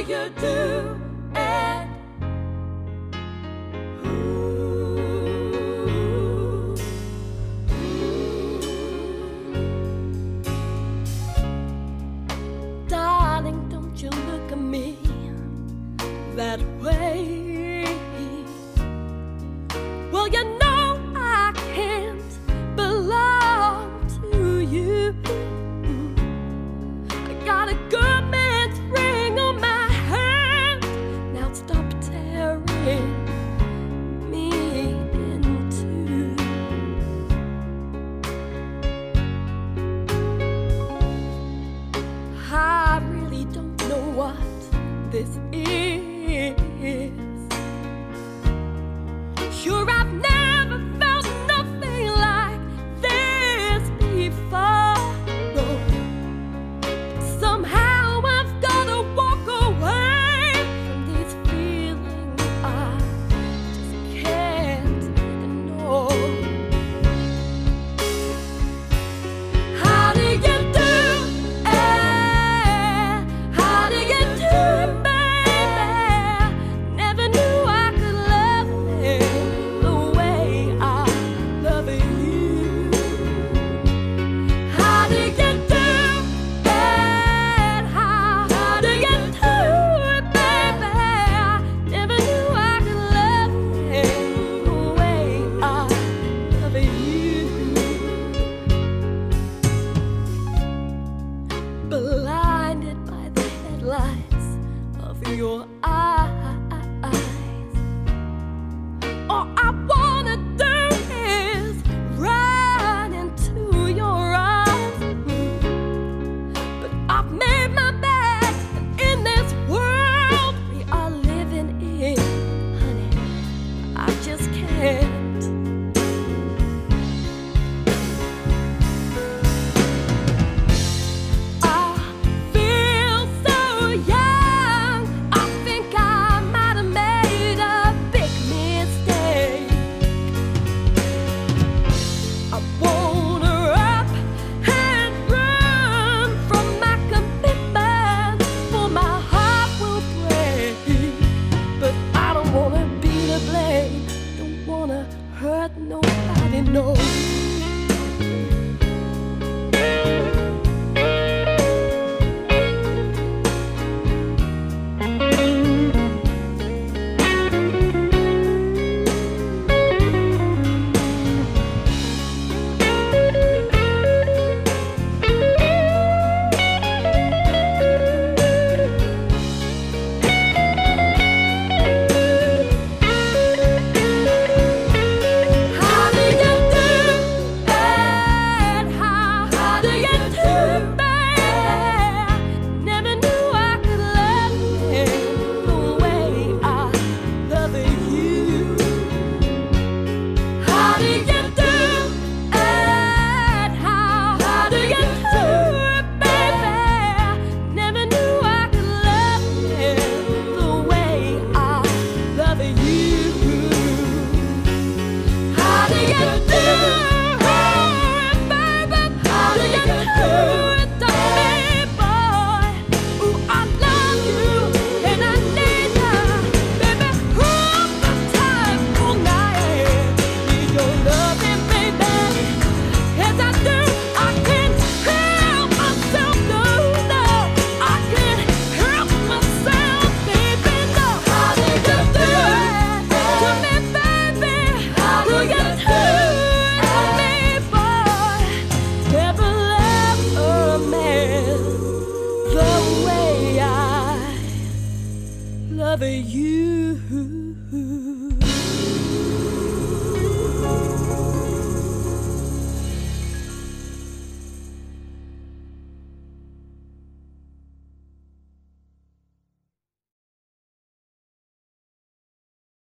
you do it? Darling, don't you look at me that way. Well, you know I can't belong to you. I got a good man's ring on my hand. Now stop tearing me in two. I really don't know what this is. Sure, I've never felt nothing like this before. No. Somehow I've gotta walk away from these feelings I just can't ignore. How do you do it? How do you do it, baby? Never knew I could love you the way I love you. How do you do it? How do you do it, baby? I never knew I could love you the way I love you. Blinded by the headlights of your eyes. All I wanna do is run into your arms. But I've made my bed, and in this world we are living in, honey, I just can't. I feel so young. I think I might have made a big mistake. I wanna up and run from my commitment, for my heart will break. But I don't wanna be to blame. Don't wanna hurt nobody, no. How do you do it? How do you do it, baby? Never knew I could love you the way I love you. How do you do it? How do you do it, baby? Never knew I could love you the way I love you. How do you do it, baby? How do you do it to me, boy? Ooh, I love you and I need you, baby, all the time, all night. Need your loving, baby. As I do, I can't help myself, no, no. I can't help myself, baby, no. How do you do it to me, baby? How do you do it to me, boy? Never love a man the way I love you.